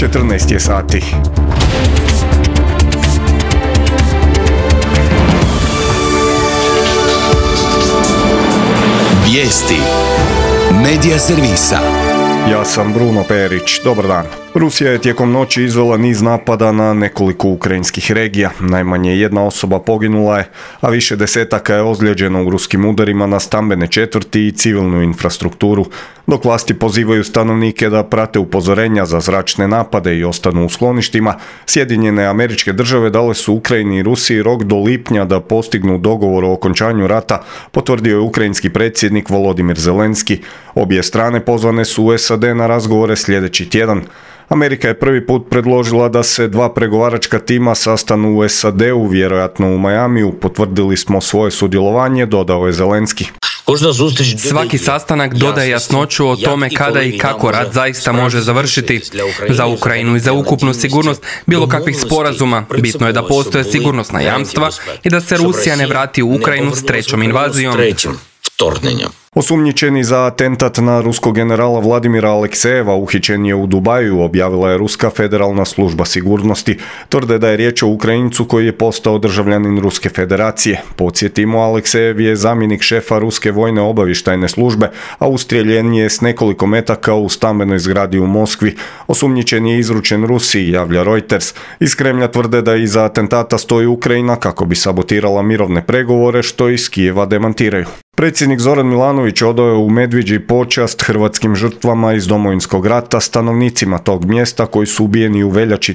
14 je sati. Vijesti Medija servisa. Ja sam Bruno Perić, dobar dan. Rusija je tijekom noći izvela niz napada na nekoliko ukrajinskih regija. Najmanje jedna osoba poginula je, a više desetaka je ozlijeđeno u ruskim udarima na stambene četvrti i civilnu infrastrukturu, dok vlasti pozivaju stanovnike da prate upozorenja za zračne napade i ostanu u skloništima. Sjedinjene Američke Države dale su Ukrajini i Rusiji rok do lipnja da postignu dogovor o okončanju rata, potvrdio je ukrajinski predsjednik Volodimir Zelenski. Obje strane pozvane su u SAD na razgovore sljedeći tjedan. Amerika je prvi put predložila da se dva pregovaračka tima sastanu u SAD-u, vjerojatno u Majamiju. Potvrdili smo svoje sudjelovanje, dodao je Zelenski. Svaki sastanak dodaje jasnoću o tome kada i kako rat zaista može završiti. Za Ukrajinu i za ukupnu sigurnost bilo kakvih sporazuma bitno je da postoje sigurnosna jamstva i da se Rusija ne vrati u Ukrajinu s trećom invazijom. Osumnjičeni za atentat na ruskog generala Vladimira Aleksejeva uhićen je u Dubaju, objavila je Ruska federalna služba sigurnosti. Tvrde da je riječ o Ukrajincu koji je postao državljanin Ruske federacije. Podsjetimo, Aleksejev je zamjenik šefa Ruske vojne obavještajne službe, a ustrijeljen je s nekoliko metaka u stambenoj zgradi u Moskvi. Osumnjičen je izručen Rusiji, javlja Reuters. Iz Kremlja tvrde da iza atentata stoji Ukrajina kako bi sabotirala mirovne pregovore, što iz Kijeva demantiraju. Predsjednik Zoran Milanović odao je u Medviđi počast hrvatskim žrtvama iz Domovinskog rata, stanovnicima tog mjesta koji su ubijeni u veljači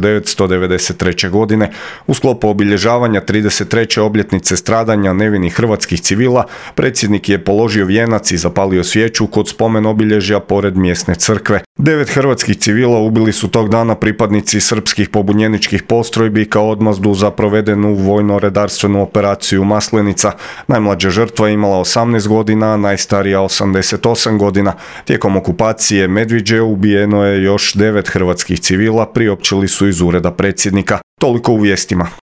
1993. godine. U sklopu obilježavanja 33. obljetnice stradanja nevinih hrvatskih civila, predsjednik je položio vijenac i zapalio svijeću kod spomen obilježja pored mjesne crkve. 9 hrvatskih civila ubili su tog dana pripadnici srpskih pobunjeničkih postrojbi kao odmazdu za provedenu vojno-redarstvenu operaciju Maslenica. Najmlađa žrtva imala 18 godina, a najstarija 88 godina. Tijekom okupacije Medviđe ubijeno je još 9 hrvatskih civila, priopćili su iz ureda predsjednika. Toliko u vijestima.